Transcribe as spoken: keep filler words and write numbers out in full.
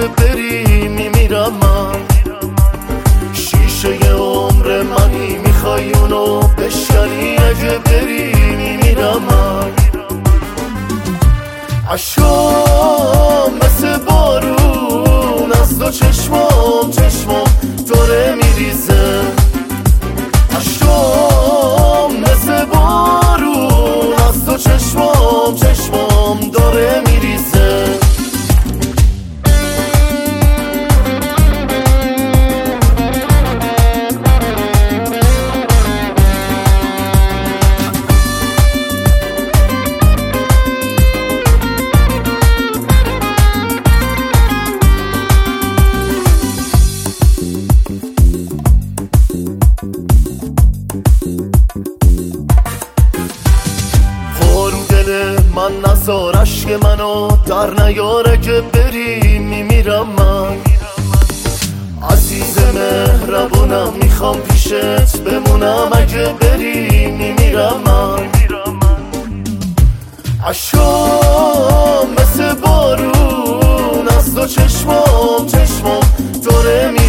اگه بری میمیرم من. شیشه عمر منی میخوای اونو بشکنی، اگه بری میمیرم من. عشقام مثل بارون از دو چشمام چشمام داره میریزه. عشقام مثل بارون از دو چشمام چشمام داره میریزه. من نزار عشق منو در نیاره که بری میمیرم من. عزیز مهربونم میخوام پیشت بمونم، اگه بری میمیرم من. عشقام مثل بارون از دو چشمام چشمام داره می